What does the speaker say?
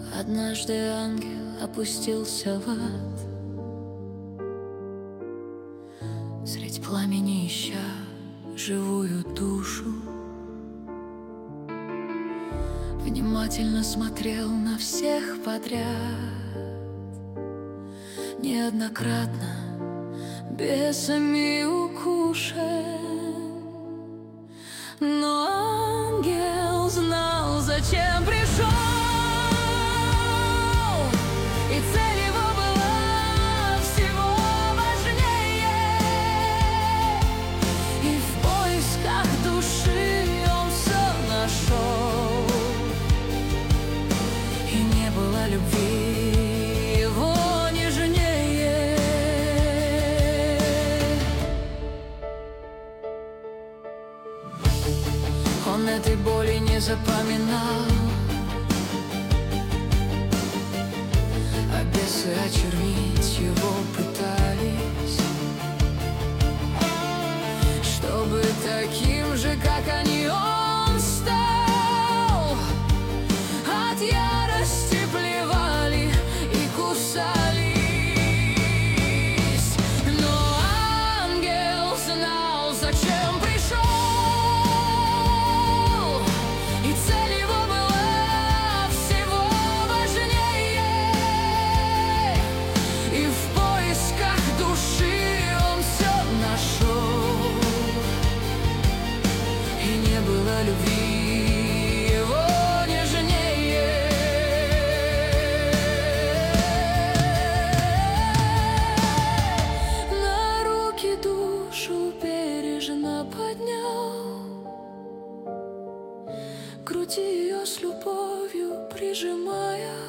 Однажды ангел опустился в ад, средь пламени ища живую душу. Внимательно смотрел на всех подряд, неоднократно бесами укушен. Но ангел знал, зачем пришел, и цель его была всего важнее. И в поисках души он все нашел, и не было любви его нежнее. Он этой боли не запоминал, а бесы очернить его пытались, чтобы таким же, как они, он стал. От ярости плевали и кусались, но ангел знал, зачем пришел, и цель его была всего важнее. И в поисках души он все нашел, и не было любви его нежнее. На руки душу бережно поднял, к груди ее с любовью прижимая.